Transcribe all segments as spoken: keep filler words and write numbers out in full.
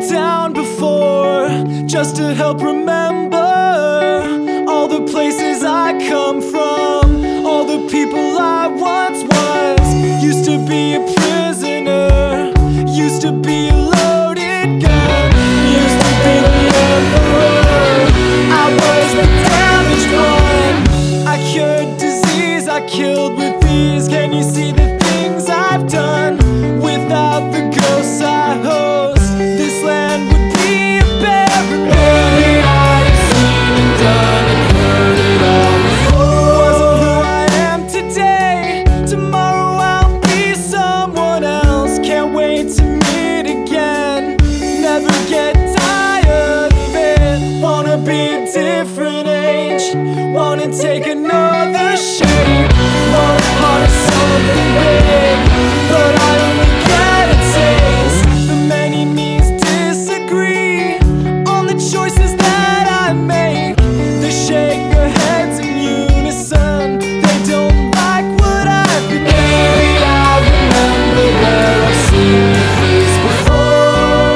down before, just to help remember all the places I come from, all the people I once was. Used to be a prisoner, used to be a loaded gun, used to be the emperor. I was the damaged one. I cured disease, I killed with ease. Can you see the things I've done? Without the ghosts I host, this land would be a barren land. I've seen and done and heard it all before. Wasn't who I am today, tomorrow I'll be someone else. Can't wait to meet again, never get tired of it. Wanna be a different age, wanna take another shape, wanna harness something big, but I only get a taste. The many me's disagree on the choices that I make. They shake their heads in unison, they don't like what I've become. Maybe I remember where I've seen your face before.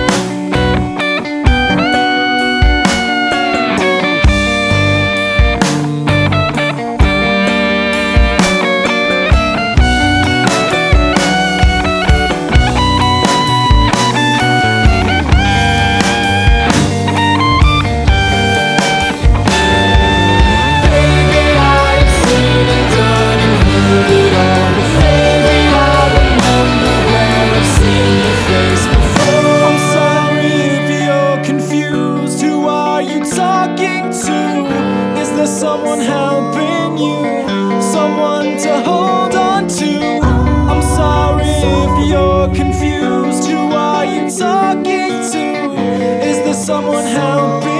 Someone helping you, someone to hold on to. I'm sorry if you're confused. Who are you talking to? Is there someone helping